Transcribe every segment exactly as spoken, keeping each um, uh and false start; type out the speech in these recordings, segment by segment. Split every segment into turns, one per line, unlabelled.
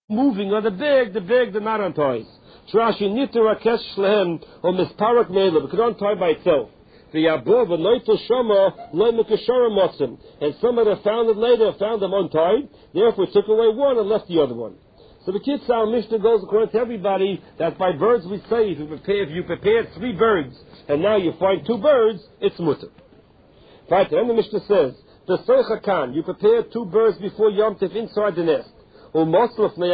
moving on the big, the big, the not on toys. Rashi nitter rakesh shlehem or misparak mela, it could untie by itself. The above a noitel shama loy mekashara motzim, and some of them found it later, found them untied. Therefore, took away one and left the other one. So the Kitzur Mishnah goes according to everybody that by birds we say if you prepare, if you prepared three birds and now you find two birds, it's mutter. Right, and the Mishnah says the Seicha Kan, you prepared two birds before Yom Tov inside the nest. And now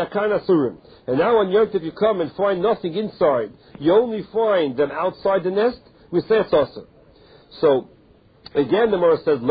on Yom Tov you come and find nothing inside. You only find them outside the nest. We say it's also. So, again the Gemara says,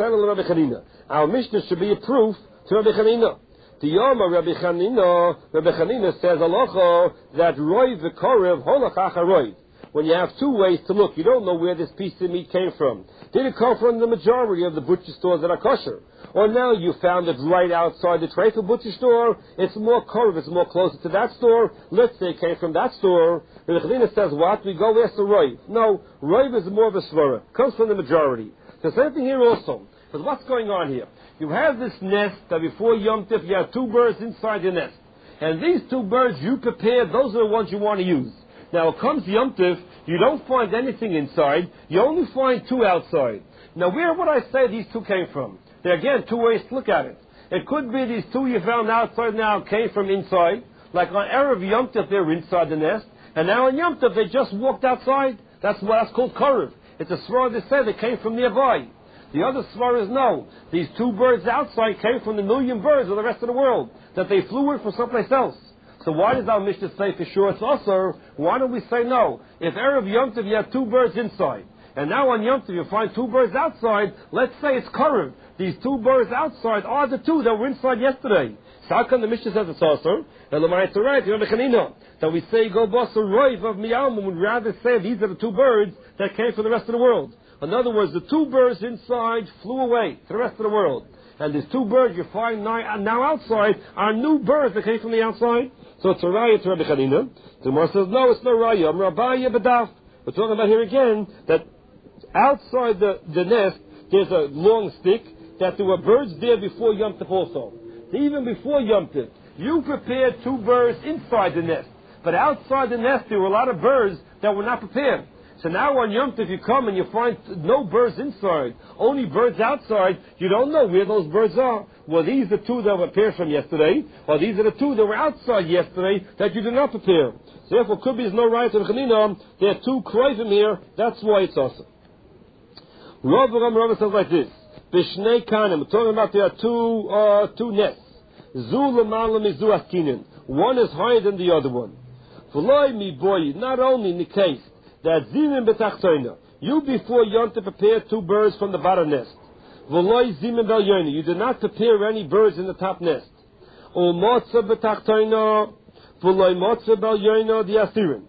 our Mishnah should be a proof to Rabbi Chanina. The Yoma Rabbi Chanina, Rabbi Chanina says, Alocha, that Roy v'korev holach acharoy. When you have two ways to look, you don't know where this piece of meat came from. Did it come from the majority of the butcher stores that are kosher? Or now you found it right outside the Treifa butcher store, it's more korev, it's more closer to that store. Let's say it came from that store. Rabbi Chanina says, what? We go ask the Roy. No, Roy is more of a svara. Comes from the majority. The same thing here also. But what's going on here? You have this nest that before Yom Tov you have two birds inside the nest. And these two birds you prepared, those are the ones you want to use. Now it comes Yom Tov, you don't find anything inside, you only find two outside. Now where would I say these two came from? There are again two ways to look at it. It could be these two you found outside now came from inside, like on Erev Yom Tov they were inside the nest, and now on Yom Tov they just walked outside. That's why that's called korev. It's a svara that said they came from nearby. The other svara is no. These two birds outside came from the million birds of the rest of the world, that they flew in from someplace else. So why does our Mishnah say for sure it's also? Why don't we say no? If Erev Yom Tov you have two birds inside, and now on Yom Tov you find two birds outside, let's say it's korev. These two birds outside are the two that were inside yesterday. So how come the Mishnah says it's also? That we say go boss a roiv of miyalma, would rather say these are the two birds that came from the rest of the world. In other words, the two birds inside flew away to the rest of the world. And these two birds you find now, now outside are new birds that came from the outside. So it's a raya to Rabbi Chanina. The Gemara says, no, it's no raya. I'm Rabbiya B'daf. We're talking about here again that outside the, the nest there's a long stick, that there were birds there before Yom Tov also. Even before Yom Tov, you prepared two birds inside the nest. But outside the nest there were a lot of birds that were not prepared. So now on Yom Tov you come and you find no birds inside, only birds outside, you don't know where those birds are. Well, these are the two that were prepared from yesterday, or these are the two that were outside yesterday that you did not prepare. So therefore, could be there's no right to Chanina. There are two kroivim here, that's why it's awesome. Rav Ram Rav says like this, Bishnei Kanim, we're talking about there are two, uh, two nests. Zu l'mal mizu askinin. One is higher than the other one. V'loi mi boy, not only in the case that zimin betachtoina, you before Yom Tov prepared two birds from the bottom nest. V'loi zimin bel yoni, you did not prepare any birds in the top nest. O motza betachtoina, v'loi motza bel yoni the asirin.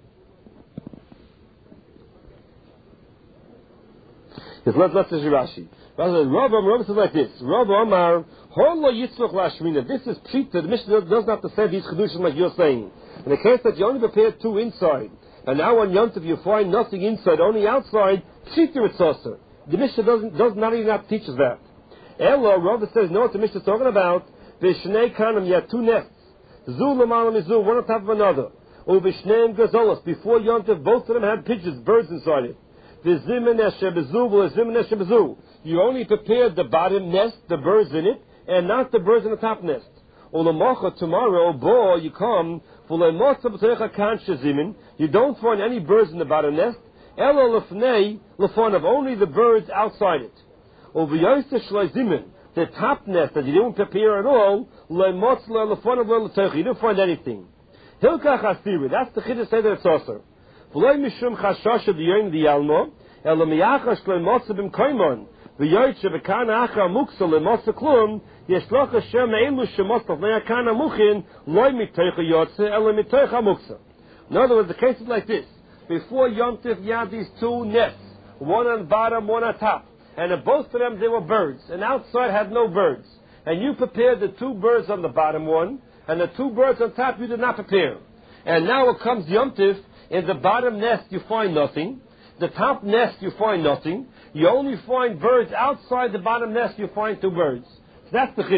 Yes, let's let's say Rashi. Rav Rav says like this. Rav Amar, Holo Yitzchok Lashmina. This is Pshita. The Mishnah does not to say these Chedushim like you're saying. In the case that you only prepared two inside, and now on Yom Tov you find nothing inside, only outside, Pshita it's also. The Mishnah doesn't, does not even not teach us that. Elo, Rav says, no, what the Mishnah is talking about, Vishnei Kanim, you have two nests. Zu l'malam izu, one on top of another. Or Vishneim Gazolas. Before Yom Tov, both of them had pigeons, birds inside it. You only prepared the bottom nest, the birds in it, and not the birds in the top nest. Tomorrow, bo, you come, you don't find any birds in the bottom nest, only the birds outside it. The top nest that you didn't prepare at all, you didn't find anything. That's the chiddush say that it's also. V'loy mishum chashasha diyon diyalmo, elo miyachash lo motza bim koimon, v'yoytze v'kana acha muksa le motza klum, yeshloch Hashem elu shemotza v'yakana muchin, loy mitoicha yotze, elo mitoicha muksa. In other words, the case is like this. Before Yom Tov, you have these two nests, one on bottom, one on top. And in both of them, there were birds. And outside had no birds. And you prepared the two birds on the bottom one, and the two birds on top you did not prepare. And now it comes Yom Tov. In the bottom nest you find nothing. The top nest you find nothing. You only find birds outside the bottom nest. You find two birds. So that's the chiddush.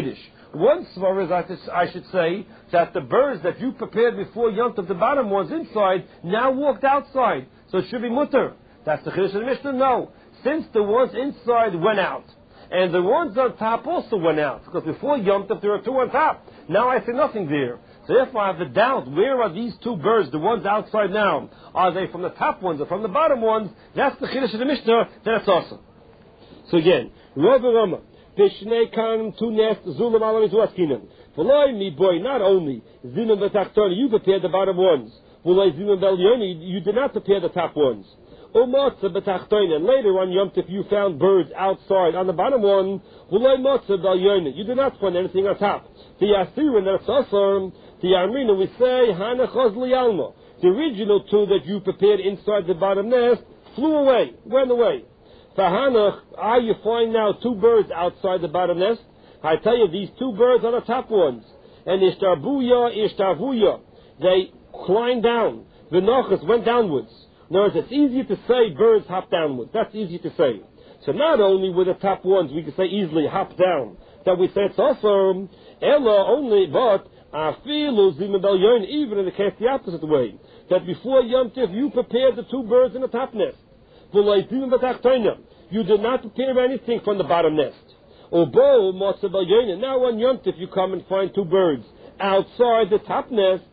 One svar is, I should say, that the birds that you prepared before Yom Tov, the bottom ones inside, now walked outside. So it should be mutter. That's the Chiddush of the Mishnah? No. Since the ones inside went out, and the ones on top also went out, because before Yom Tov there were two on top. Now I see nothing there. So therefore I have the doubt, where are these two birds, the ones outside now? Are they from the top ones or from the bottom ones? That's the Chiddush of the Mishnah. That's awesome. So again, Rav Rama, Pishnei Kan Tu Nest Zulam Alam Askinan. V'loi mi boy, not only Zinam V'Tachtoni, you prepared the bottom ones. V'loi Zinam V'Elyoni, you did not prepare the top ones. Umotza B'Tachtoni, and later on Yom Tov you found birds outside on the bottom one. V'loi Motza V'Elyoni, you did not find anything on top. The Yasirin, that's also the Amrina, we say Hanachos Lialma. The original two that you prepared inside the bottom nest flew away, went away. Fahanach, ah, you find now two birds outside the bottom nest. I tell you, these two birds are the top ones. And Ishtarbuya, Ishtarvuya, they climbed down. V'nochas went downwards. In other words, it's easier to say birds hop downwards. That's easy to say. So not only were the top ones, we can say easily hop down, that we say it's also Ella only, but Afilu Zimabel even in the case the opposite way. That before Yom Tov you prepared the two birds in the top nest. You did not prepare anything from the bottom nest. Now on Yom Tov you come and find two birds outside the top nest.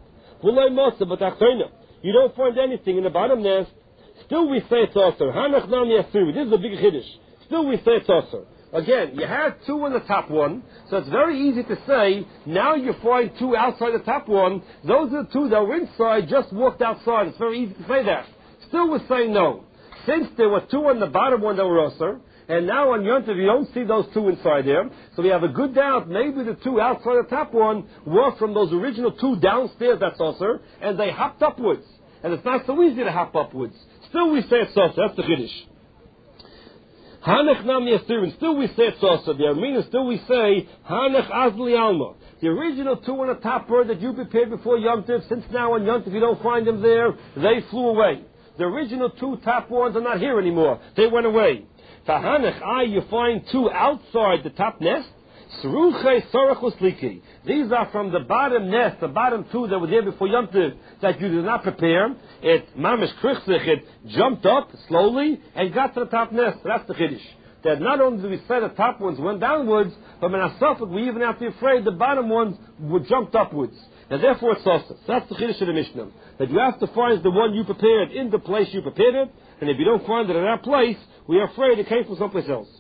You don't find anything in the bottom nest. Still we say it's also. This is a big chiddush. Still we say it's also. Again, you had two in the top one, so it's very easy to say, now you find two outside the top one. Those are the two that were inside, just walked outside. It's very easy to say that. Still we say no. Since there were two on the bottom one that were usher, and now on Yom Tov you don't see those two inside there, so we have a good doubt maybe the two outside the top one were from those original two downstairs that's usher, and they hopped upwards. And it's not so easy to hop upwards. Still we say it's usher. That's the Chiddush. Hanech nam yasirin. Still we say it's usher. The Armina still we say Hanech azli alma. The original two on the top bird that you prepared before Yom Tov, since now on Yom Tov you don't find them there, they flew away. The original two top ones are not here anymore. They went away. Fahanech, I, you find two outside the top nest. Seruche sorachus liki. These are from the bottom nest, the bottom two that were there before Yom Tov that you did not prepare. It mamish krichzich, it jumped up slowly and got to the top nest. That's the chiddush. That not only do we say the top ones went downwards, but in Asafik we even have to be afraid the bottom ones would jumped upwards. And therefore it's also. That's the chiddush of the Mishnah. That you have to find the one you prepared in the place you prepared it, and if you don't find it in that place, we are afraid it came from someplace else.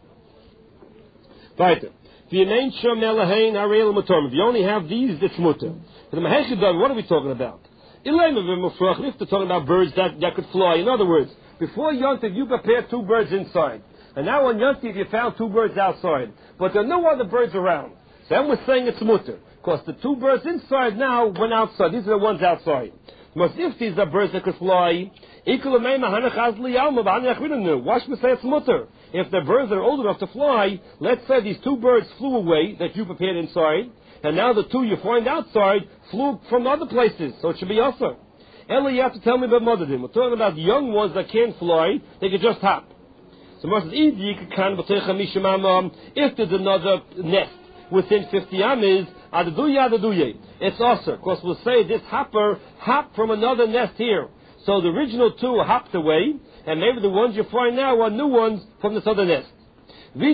Weiter. If you only have these, it's mutter. What are we talking about? If they're talking about birds that, that could fly. In other words, before Yom Tov you prepared two birds inside. And now on Yom Tov you found two birds outside. But there are no other birds around. So then we're saying it's mutter. Because the two birds inside now went outside. These are the ones outside. Because if these are birds that could fly, why should we say it's mutter? If the birds are old enough to fly, let's say these two birds flew away that you prepared inside, and now the two you find outside flew from other places, so it should be also. Ella, you have to tell me about Modadim. We're talking about the young ones that can't fly, they can just hop. So if there's another nest within fifty amis, it's also. Of course, we'll say this hopper hopped from another nest here. So the original two hopped away, and maybe the ones you find now are new ones from this other nest. If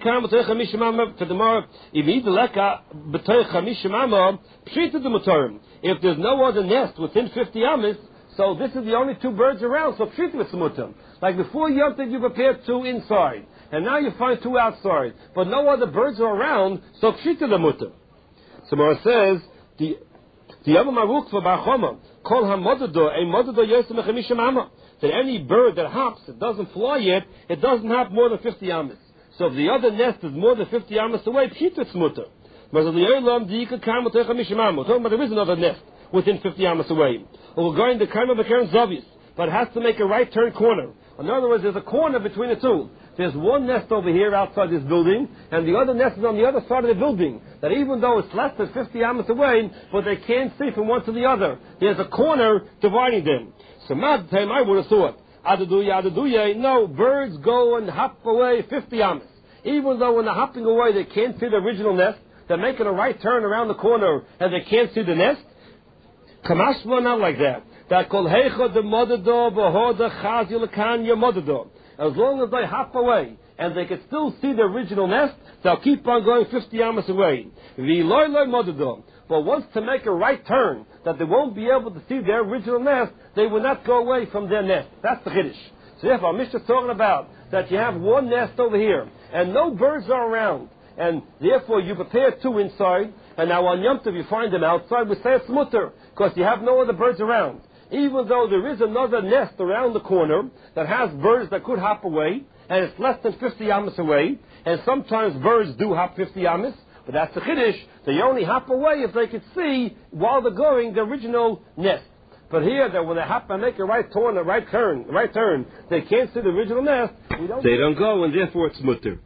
there's no other nest within fifty amis, so this is the only two birds around, so pshita with mutter. Like before Yom Tov you prepared two inside, and now you find two outside, but no other birds are around, so pshita the mutter. So Mara says, the the Yamamaruk for Bachoma, call Hamadado, a Madado Yosem Echemishim Amma. That any bird that hops, it doesn't fly yet, it doesn't hop more than fifty amas. So if the other nest is more than fifty amas away, pshita it's mutter. We're talking about there is another nest within fifty amas away. Or we're going to kind of a Karen Zavis, but it has to make a right turn corner. In other words, there's a corner between the two. There's one nest over here outside this building, and the other nest is on the other side of the building. That even though it's less than fifty amas away, but they can't see from one to the other. There's a corner dividing them. So mad time I would have thought, Adaduya, Adaduya, no, birds go and hop away fifty amas. Even though when they're hopping away they can't see the original nest, they're making a right turn around the corner and they can't see the nest? Kamashma, not like that. That kol heicha de modado v'hoda chazi lekan yamodado. As long as they hop away and they can still see the original nest, they'll keep on going fifty amas away. V'loy loy modado. But once to make a right turn, that they won't be able to see their original nest, they will not go away from their nest. That's the Chiddush. So therefore, our Mishnah is talking about that you have one nest over here, and no birds are around, and therefore you prepare two inside, and now on Yom Tov you find them outside, we say it's mutter, because you have no other birds around. Even though there is another nest around the corner that has birds that could hop away, and it's less than fifty amas away, and sometimes birds do hop fifty amas, but that's the Chiddush. They only hop away if they could see while they're going the original nest. But here, that when they hop and make a right turn, a right turn, a right turn, they can't see the original nest. We don't they don't go, and therefore it's mutter.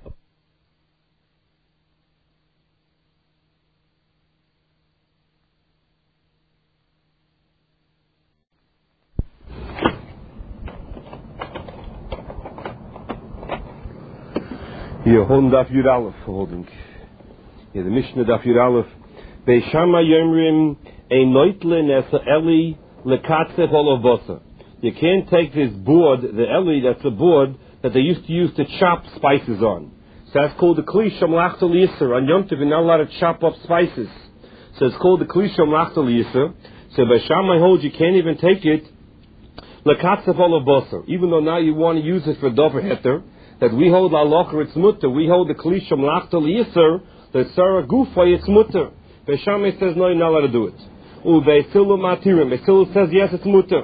Here, holding Daf Yud Aleph, holding. Here, the Mishnah Daf Yud Aleph. Beishama Yomrim ein noitle nesa eli lekatzef olovosa. You can't take this board, the eli, that's a board that they used to use to chop spices on. So that's called the kli shamlachta liyiser. On Yom Tov, you're not allowed to chop up spices. So it's called the kli shamlachta liyiser. So Beishama holds you can't even take it lekatzef olovosa. Even though now you want to use it for dover heter, that we hold halacha it's mutter. We hold the kli shamlachta liyiser, the sarah gufa it's mutter. Beishama says no, you're not allowed to do it. U Beisilu matirim. Beisilu says yes, it's mutter.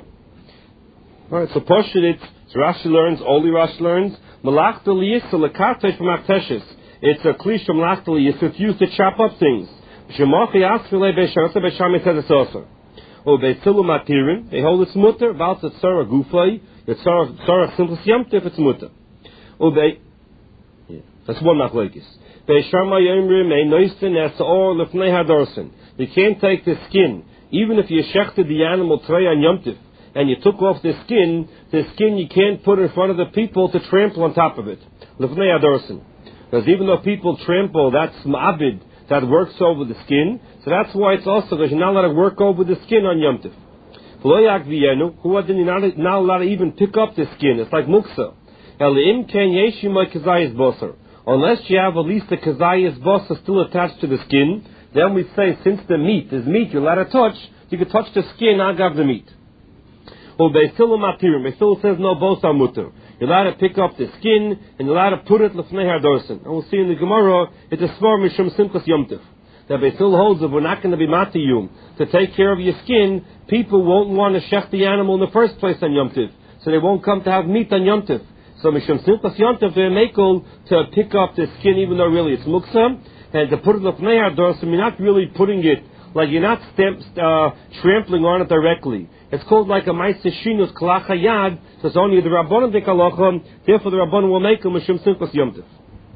All right, so Poshut it. So Rashi learns. Only Rashi learns. Malachta liyisa lekatesh b'makteshes. It's a kli shamlachta liyisa. It's used to chop up things. Shemachi asfilei Beishama. Beishama says it's also. U Beisilu matirim. They hold it's mutter. About the sarah gufay. It's sarah sarah simple yamtiv. It's mutter. U Be. Yeah, that's one machlokes. Beishama yomrim ein noisten es or lefnei hadorsen. You can't take the skin, even if you shechted the animal trei on Yom Tov, and you took off the skin. The skin you can't put in front of the people to trample on top of it. Lefnei hadorsen. Because even though people trample, that's ma'abid that works over the skin. So that's why it's also because you're not allowed to work over the skin on Yom Tov. V'loyak v'yenu, who are not not allowed to even pick up the skin. It's like muksa. Elim ken yeshima kazayis bosar. Unless you have at least the kazayas bosa still attached to the skin, then we say since the meat is meat you're allowed to touch, you can touch the skin, agav the meat. Well, Beisilu matirim. Beisilu says no bosa mutter. You're allowed to pick up the skin and you're allowed to put it lefnei hadorsen. And we'll see in the Gemara it's a svar mishum simchas Yom Tov. That Beisilu holds that we're not going to be matiyum to take care of your skin. People won't want to shech the animal in the first place on Yom Tov, so they won't come to have meat on Yom Tov. So Mishum Simchas Yom Tov they're makel to pick up the skin, even though really it's muksa, and to put it lefnei hadorsen. You're not really putting it like you're not stamp, uh, trampling on it directly. It's called like a ma'aseh shinus kalach hayad. So it's only the rabbanon dekalocha. Therefore, the rabbanon will make a Mishum Simchas Yom Tov.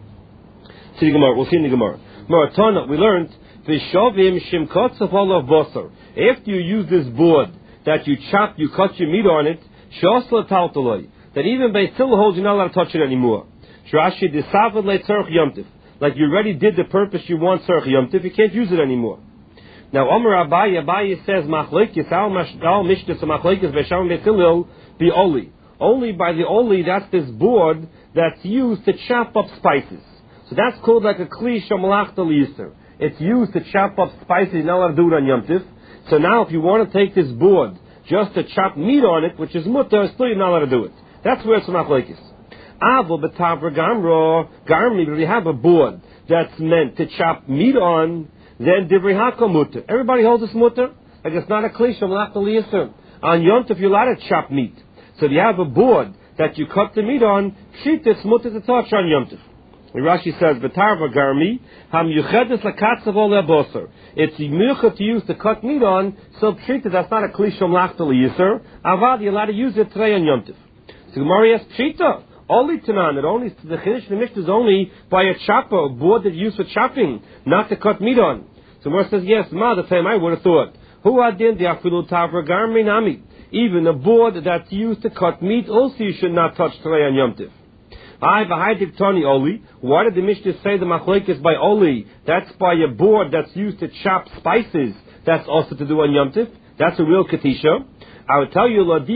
See the Gemara. We'll see in the Gemara. Maratona. We learned v'shovim shimkotzav olav bosar. After you use this board that you chop, you cut your meat on it. Shosla taltaloi. That even Beisilu holds you're not allowed to touch it anymore. Rashi disavad le tzarich Yom Tov. Like you already did the purpose you want tzarich Yom Tov, you can't use it anymore. Now Omer Abaye, Abaye says machlokes al al mishnah machlokes Beishama Beisilu the oli. Only by the oli, that's this board that's used to chop up spices. So that's called like a kli shamlachta liyiser. It's used to chop up spices. You're not allowed to do it on Yom Tov. So now if you want to take this board just to chop meat on it, which is mutter, still you're not allowed to do it. That's where it's machlokes. Avol betavra gamro garmi. If you have a board that's meant to chop meat on, then divrei hakol mutter. Everybody holds this mutter. Like it's not a kli shamlachta liyiser. On Yom Tov you're allowed to chop meat. So if you have a board that you cut the meat on, pshita it's mutter to touch on Yom Tov. Rashi says betavra garmi ham yuchedes lakatzav ol lebosar. It's milcha to use to cut meat on. So pshita that's not a kli shamlachta liyiser. Avad you're allowed to use it today on Yom Tov. So Gemara asks pshita. Only tanan. It only the chiddush the mishnah is only by a chopper, a board that you use for chopping, not to cut meat on. So Gemara says yes. Ma the time I would have thought who adin the afilu tavra garmi nami. Even a board that's used to cut meat also you should not touch today on Yom Tov. I v'haidik tani oli. Why did the Mishnah say the machlekes by oli? That's by a board that's used to chop spices. That's also to do on Yom Tif. That's a real katisha. I would tell you that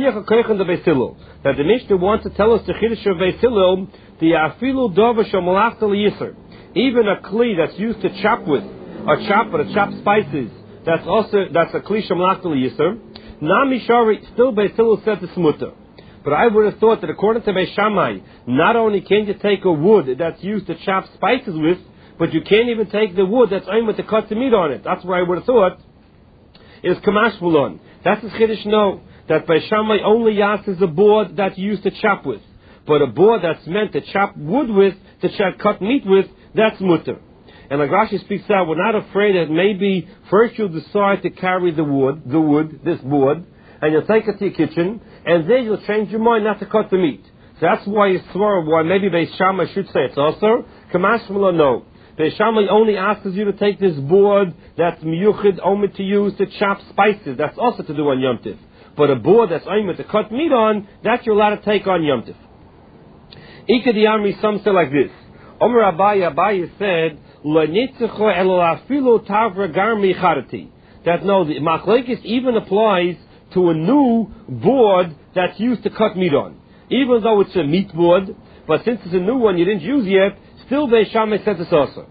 the Mishnah wants to tell us the chiddush of Beis Hillel, the afilu dover shemalach yisr. Even a kli that's used to chop with, or chop or to chop spices, that's also that's a kli shemalach yisr. Nami shari still Beis Hillel said the smuta. But I would have thought that according to Beis Shammai, not only can you take a wood that's used to chop spices with, but you can't even take the wood that's aimed with to cut the meat on it. That's where I would have thought is kamash bulon. That's the chiddush no, that Beis Shammai only uses a board that's used to chop with. But a board that's meant to chop wood with, to chop, cut meat with, that's mutter. And like Rashi speaks out, we're not afraid that maybe first you'll decide to carry the wood, the wood, this board, and you'll take it to your kitchen, and then you'll change your mind not to cut the meat. So that's why you swore, why maybe Beis Shammai should say it's also. Kamash Mula, no. Beis Shammai only asks you to take this board that's miyuchid, only to use to chop spices. That's also to do on Yom Tif. But a board that's only to cut meat on, that you're allowed to take on Yom Tif. Ika di Amri, some say like this. Omer Abaye, Abaye said, L'nitzecho elafilu tavra garmi charati. That no, the machlekes even applies to a new board that's used to cut meat on. Even though it's a meat board, but since it's a new one you didn't use yet, still Beis Shammai says it's also.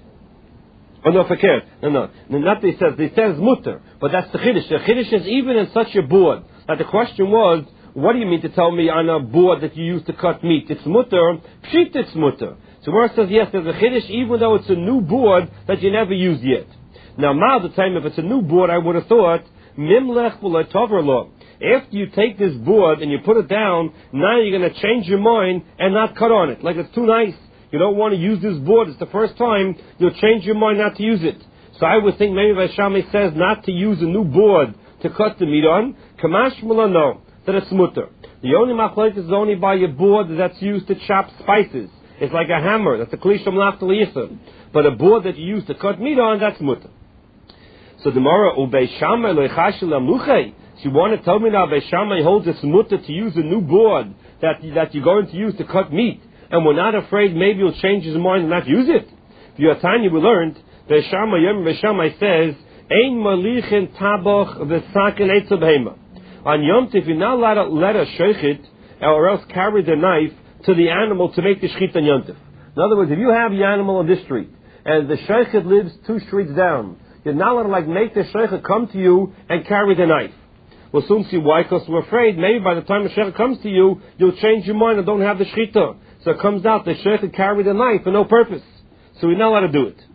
Oh no, forget. No, no. no not they says, they says mutter, but that's the chiddush. The chiddush is even in such a board. Now the question was, what do you mean to tell me on a board that you use to cut meat? It's mutter, pshit it's mutter. So where it says, yes, there's a chiddush even though it's a new board that you never used yet. Now, now the time if it's a new board, I would have thought, Mimlech v'lo. After you take this board and you put it down, now you're going to change your mind and not cut on it. Like it's too nice. You don't want to use this board. It's the first time. You'll change your mind not to use it. So I would think maybe Beis Shammai says not to use a new board to cut the meat on. Kamash Mula, no. That it's mutter. The only machlekes is only by a board that's used to chop spices. It's like a hammer. That's a kli shemalach yisr. But a board that you use to cut meat on, that's mutter. So the Gemara, Beis Shammai loichash lamuchei. So you want to tell me now Beis Shammai holds it's mutter to use a new board that that you're going to use to cut meat, and we're not afraid maybe you'll change his mind and not use it. The Tanya we learned, Beis Shammai, Beis Shammai says, Ein malichin tabach v'sakin eitz behema. On Yom Tif, you're not allowed to let a sheichit or else carry the knife to the animal to make the shechit on Yom Tif. In other words, if you have the animal on this street and the sheichit lives two streets down, you're not allowed to like make the sheichit come to you and carry the knife. We'll soon see why, because we're afraid maybe by the time the sheichit comes to you, you'll change your mind and don't have the shechita. So it comes out the sheichit carried the knife for no purpose. So we're not allowed to do it.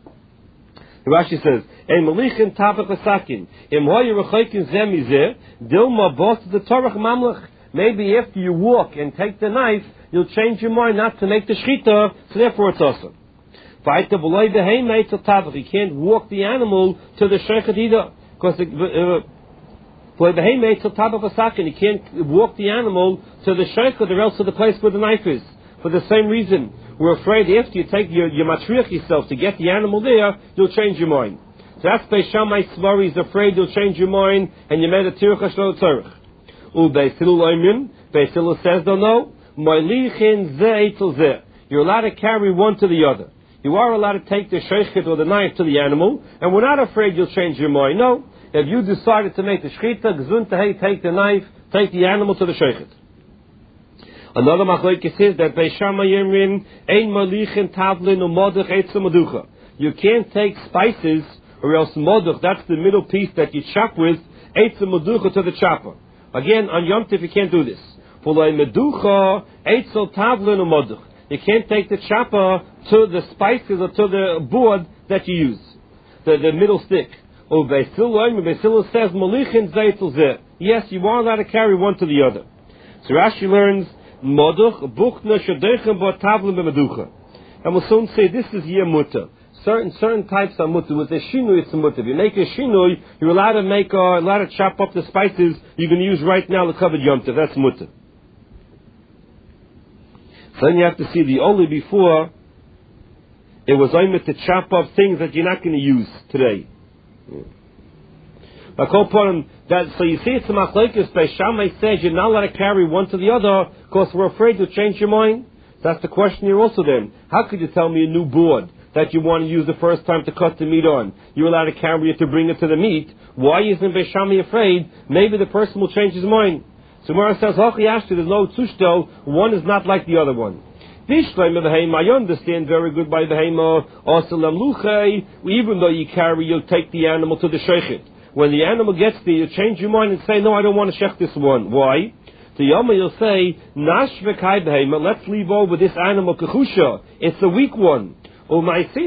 The Rashi says, "Ein malichin tabach v'sakin im hoyu rechokin zeh mizeh dilma bos the torach mamlech." Maybe after you walk and take the knife, you'll change your mind not to make the shechita, so therefore it's awesome. You can't walk the animal to the sheichit either, because the you can't walk the animal to the sheichit or else to the place where the knife is. For the same reason, we're afraid after you take your, your matriach yourself to get the animal there, you'll change your mind. So that's Beis Shammai Svari is afraid you'll change your mind and you made a tircha shlo tzarich. U Beis Hillel oimrim, Beis Hillel says, don't know, moilichin zeh etzel zeh. You're allowed to carry one to the other. You are allowed to take the sheichit or the knife to the animal, and we're not afraid you'll change your mind. No, if you decided to make the shechita, gesundheit, take the knife, take the animal to the sheichit. Another machlokes is that Beis Shammai yemrin ein malichin tavlin u'modach etzel maducha. You can't take spices or else modach. That's the middle piece that you chop with etzel maducha to the chopper. Again, on Yom Tif you can't do this. For the meducha etzel tavlin u'modach. You can't take the chopper to the spices or to the board that you use, the the middle stick. Oh, Beis Hillel says malichin zaytel zeh. Yes, you are allowed to carry one to the other. So Rashi learns moduch buchna shadechem bo tavlim b'meducha, and we'll soon say this is yeh mutter. Certain certain types are mutter. With the shinui, it's a mutter. If you make a shinui, you're allowed to make uh, allowed to chop up the spices you're going to use right now to cover Yom Tov. That's mutter. So then you have to see the only before it was only to chop up things that you're not going to use today. I call upon that. So you see, it's a machlokes. Beis Shammai says you're not allowed to carry one to the other because we're afraid to change your mind. That's the question here also then. How could you tell me a new board that you want to use the first time to cut the meat on? You're allowed to carry it to bring it to the meat. Why isn't Beis Shammai afraid? Maybe the person will change his mind. So Mara says, Hachi Ashti, there's no tzushto, one is not like the other one. I understand very good by the Hema, even though you carry, you'll take the animal to the shechet. When the animal gets there, you change your mind and say, no, I don't want to shech this one. Why? The Yoma, you'll say, Nash v'kai behema, let's leave over this animal kechusha. It's a weak one. Let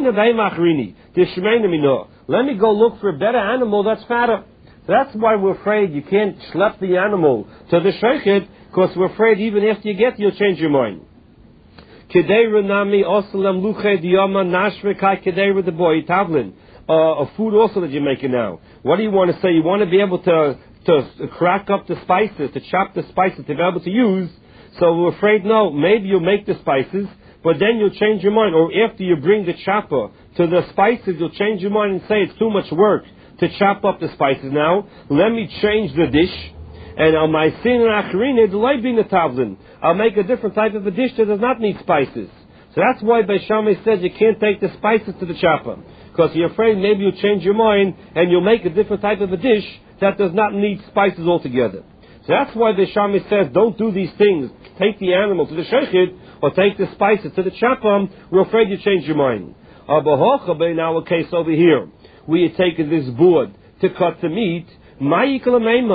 me go look for a better animal that's fatter. That's why we're afraid you can't schlep the animal to the shechet, because we're afraid even after you get, you'll change your mind. Kedera nami osalam luche diyama nashvekai kedera the boy tavlin. A food also that you're making now. What do you want to say? You want to be able to to crack up the spices, to chop the spices, to be able to use. So we're afraid, no, maybe you'll make the spices, but then you'll change your mind. Or after you bring the chopper to the spices, you'll change your mind and say it's too much work to chop up the spices now. Let me change the dish. And on my sin and acharine, the light being a tavlin, I'll make a different type of a dish that does not need spices. So that's why Beis Shammai says you can't take the spices to the chopper, because you're afraid maybe you'll change your mind and you'll make a different type of a dish that does not need spices altogether. So that's why Beis Shammai says don't do these things. Take the animal to the shechet or take the spices to the chopper. We're afraid you change your mind. In our case over here, we had taken this board to cut the meat. What do you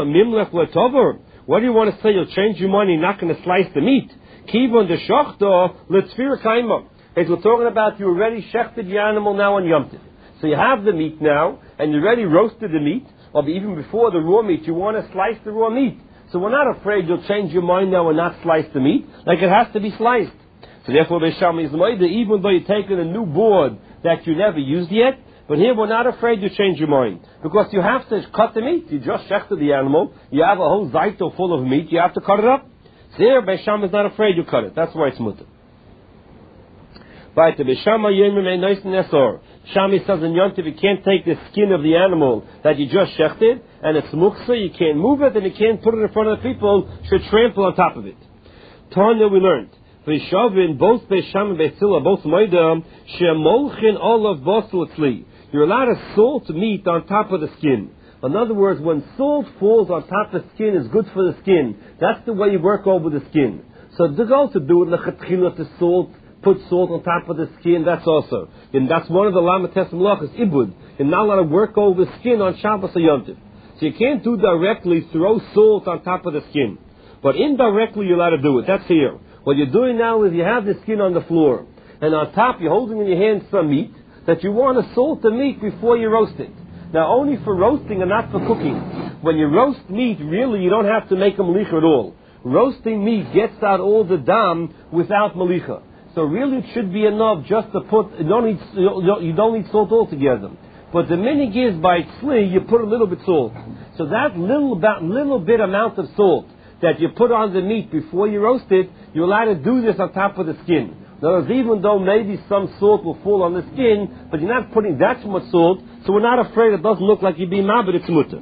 want to say? You'll change your mind, you're not going to slice the meat. Kivon the shochta, letzfir kaima. As we're talking about, you already shechted the animal now on Yom Tov. So you have the meat now, and you already roasted the meat, or even before the raw meat, you want to slice the raw meat. So we're not afraid you'll change your mind now and not slice the meat, like it has to be sliced. So therefore, Beis Shammai is moide, even though you're taking a new board that you never used yet, but here we're not afraid you change your mind. Because you have to cut the meat. You just shechted the animal. You have a whole zaito full of meat. You have to cut it up. So here, Beis Shammai is not afraid you cut it. That's why it's mutter. Right, the Beis Shammai yemim ein nice nesor. Shammai says in Yom Tov you can't take the skin of the animal that you just shechted, and it's muksa, you can't move it, and you can't put it in front of the people, should trample on top of it. Tanya we learned. V'shavin, both Beis Shammai and Beis Hillel, both moidam, shemolchin olav bosel etzli. You're allowed to salt meat on top of the skin. In other words, when salt falls on top of the skin, is good for the skin. That's the way you work over the skin. So to go to do it, lechatchila to salt, put salt on top of the skin, that's also. And that's one of the lamates melachos, ibud. You're not allowed to work over the skin on Shabbos or Yom Tov. So you can't do directly, throw salt on top of the skin. But indirectly you're allowed to do it. That's here. What you're doing now is you have the skin on the floor. And on top you're holding in your hand some meat, that you want to salt the meat before you roast it. Now, only for roasting and not for cooking. When you roast meat, really, you don't have to make a malicha at all. Roasting meat gets out all the dam without malicha. So really, it should be enough just to put, you don't need, you don't need salt altogether. But the minig is by tzli, you put a little bit salt. So that little, about, little bit amount of salt that you put on the meat before you roast it, you're allowed to do this on top of the skin. In other words, even though maybe some salt will fall on the skin, but you're not putting that much salt, so we're not afraid it doesn't look like you're being mad, but it's mutter.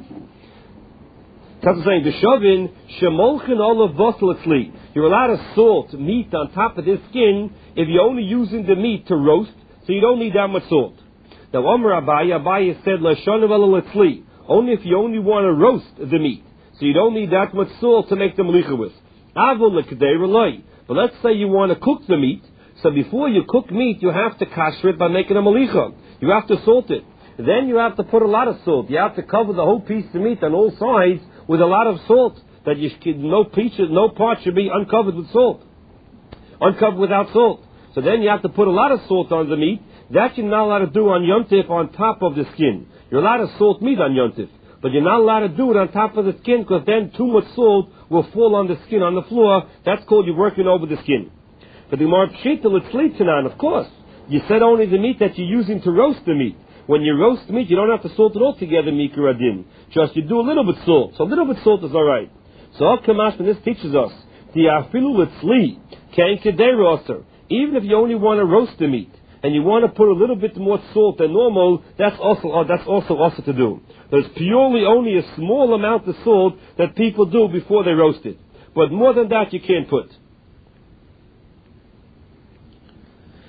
That's saying, the shovin, shemolchin olav bosel etzli. You're allowed to salt meat on top of this skin if you're only using the meat to roast, so you don't need that much salt. Now, Omer Abaye, Abaye said, l'shonav ela etzli. Only if you only want to roast the meat, so you don't need that much salt to make the malicha with. Avol lekadei relay. But let's say you want to cook the meat. So before you cook meat, you have to kasher it by making a malicha. You have to salt it. Then you have to put a lot of salt. You have to cover the whole piece of meat on all sides with a lot of salt. That you should, no pieces, no part should be uncovered with salt. Uncovered without salt. So then you have to put a lot of salt on the meat. That you're not allowed to do on Yom Tov on top of the skin. You're allowed to salt meat on Yom Tov, but you're not allowed to do it on top of the skin, because then too much salt will fall on the skin on the floor. That's called you're working over the skin. But the Gemara Pshita l'tzlitanan, of course. You said only the meat that you're using to roast the meat. When you roast meat, you don't have to salt it all together, mikra adin. Just you do a little bit salt. So a little bit salt is all right. So all Kamash, and this teaches us the afilu l'tzli kain kedei roaster. Even if you only want to roast the meat and you want to put a little bit more salt than normal, that's also uh, that's also also to do. There's purely only a small amount of salt that people do before they roast it. But more than that, you can't put.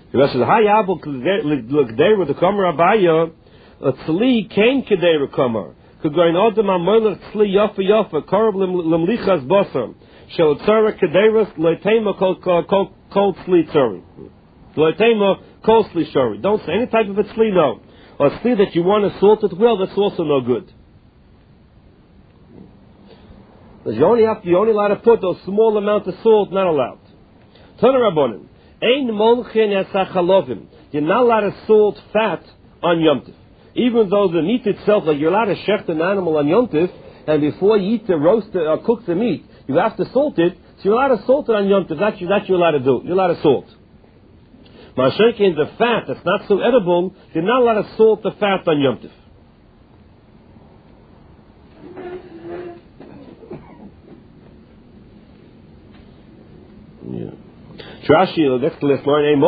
The rest is Hayabul K'dei with the Kamar Abaya, a Tzli Kain K'dei Kamar. Could go in Odom Amoylach Tzli Yafa Yafa, Korab Lemlichas Bosam, Shel Tzara K'deiras, Loitema Kol Tzli Tzari. Loitema Kol Tzli Shari. Don't say any type of a Tzli, no. Or a Tzli that you want to salt it well, that's also no good. You only have to, you only allowed to put those small amount of salt, not allowed. Tana Rabbanim. Ein molchin esachalovim. You're not allowed to salt fat on Yom Tov. Even though the meat itself, like you're allowed to shecht an animal on Yom Tov, and before you eat the roast or cook the meat, you have to salt it, so you're allowed to salt it on Yom Tov. That's, that's you're allowed to do. You're allowed to salt. Mashenkin, the fat that's not so edible, you're not allowed to salt the fat on Yom Tov. Yeah. Rashi, next to this line,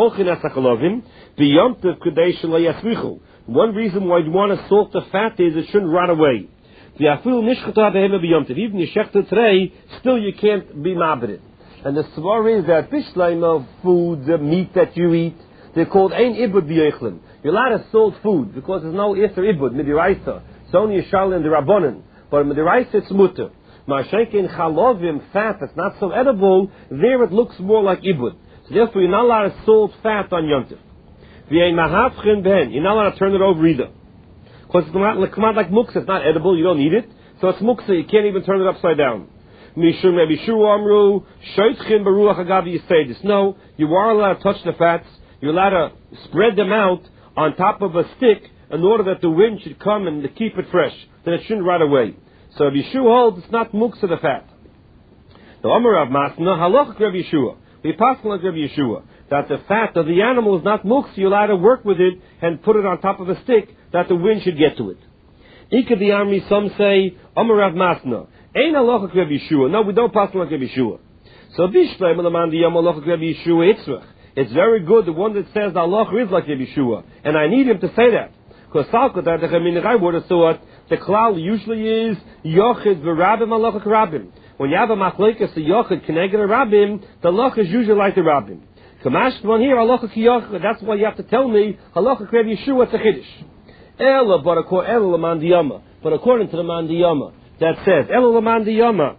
one reason why you want to salt the fat is it shouldn't rot away. Even you shecht it today, still you can't be mabrit. And the svar is that bishleim of food, the meat that you eat, they're called ein ibud b'yechlin. You're allowed to salt food because there's no iser ibud, midiraisa. It's only a shal in the rabbonin. But midiraisa it's mutter. Mashenkin chalovim, fat that's not so edible, there it looks more like ibud. So therefore you're not allowed to salt fat on Yom Tov. You're not allowed to turn it over either. Because it's come out like muksa, it's not edible, you don't need it. So it's muksa, you can't even turn it upside down. Mishum Rabbi Shua Amru, Shoitchin Baruch Agavi Yisaidis. No, you are allowed to touch the fats, you're allowed to spread them out on top of a stick in order that the wind should come and to keep it fresh, that it shouldn't rot away. So Rabbi Shua holds it's not muksa the fat. The Amar Rav Masna, Halach Rabbi Shua. We pass like Rabbi Yeshua, that the fat of the animal is not muksa, you're allowed to work with it and put it on top of a stick that the wind should get to it. Ika the army, some say, Amar Rav Masna, Ein halacha Rabbi Yeshua. No, we don't pass like Rabbi Yeshua. So Bishlei Melaman the Yom halacha Rabbi Yeshua Itzrach. It's very good, the one that says the halacha is like Rabbi Yeshua. And I need him to say that. Because Salkot, I would have thought, the klal usually is Yochid v'Rabim halacha Rabim. When you have a machlekes, the yochid connected a rabbim, the halacha is usually like the rabbim. Kamash one here, halacha ki yochid. That's why you have to tell me halacha Rabbi Yeshua it's a chiddush. Ela, but according Ela l'man diyama. But according to the man diyama, that says Ela l'man diyama.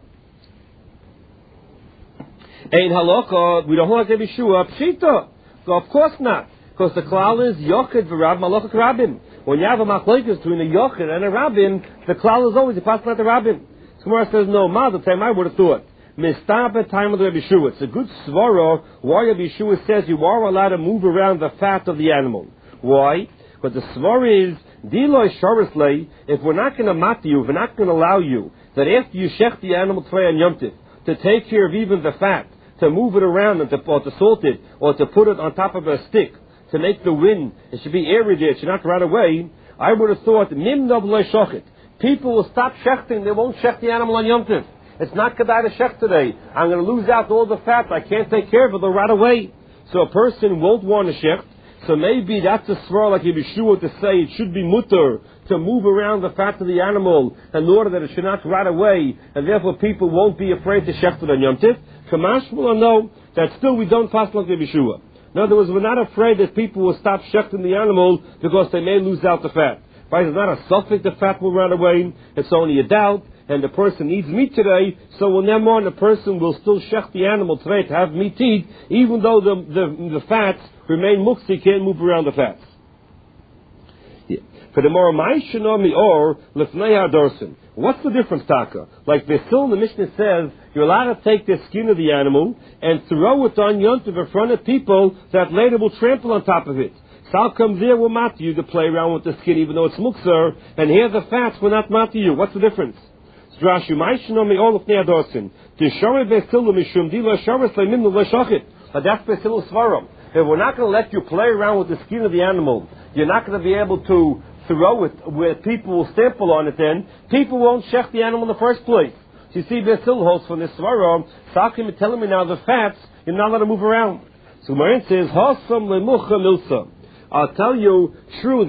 Ein halacha, we don't hold like Rabbi Yeshua pshita. So of course not, because the klal is yochid v'rabim halacha rabbim. When you have a machlekes between a yochid and a rabbim, the klal is always the pasuk like the rabbim. Gemara says, no, ma, the time I would have thought. Mistapa time of the Rabbi Yeshua. It's a good svara why Rabbi Yeshua says you are allowed to move around the fat of the animal. Why? But the svara is, Diloi Sharislei, if we're not going to mat you, if we're not going to allow you, that after you shech the animal tray on Yom Tov, to take care of even the fat, to move it around and to, or to salt it, or to put it on top of a stick, to make the wind, it should be aerated, it should not rot away, I would have thought, Mim Nov Loi Shochet. People will stop shechting. They won't shech the animal on Yom Tov. It's not kedai to shech today. I'm going to lose out all the fat. I can't take care of it. They'll rot away. So a person won't want to shech. So maybe that's a svara like Yeshua to say it should be mutter to move around the fat of the animal in order that it should not rot away, and therefore people won't be afraid to shech it on Yom Tov. Kamash will know that still we don't pass like Yeshua. In other words, we're not afraid that people will stop shechting the animal because they may lose out the fat. Right? It's not a suffix the fat will run away. It's only a doubt. And the person needs meat today, so when they're on, the person will still shech the animal today to have meat to eat, even though the, the, the fats remain muktzah, can't move around the fats. Yeah. For the more ma'ishanomi or lefnei hadorsin. What's the difference, Taka? Like Basil, the Mishnah says, you're allowed to take the skin of the animal and throw it on Yom Tov in front of people that later will trample on top of it. Sal comes there, will mat you to play around with the skin, even though it's muktzah, and here the fats will not mat you. What's the difference? Drashu ma'ishanomi or lefnei hadorsin. Tishore Basil mishum dila sharas le'min le'shachit. But that's Basil svaram. If we're not going to let you play around with the skin of the animal, you're not going to be able to throw it where people will stample on it then, people won't shech the animal in the first place. So you see, Basil holds from this svaram, Sakim is telling me now the fats, you're not allowed to move around. So Marin says, Hasam le'mucha milsa. I'll tell you, true,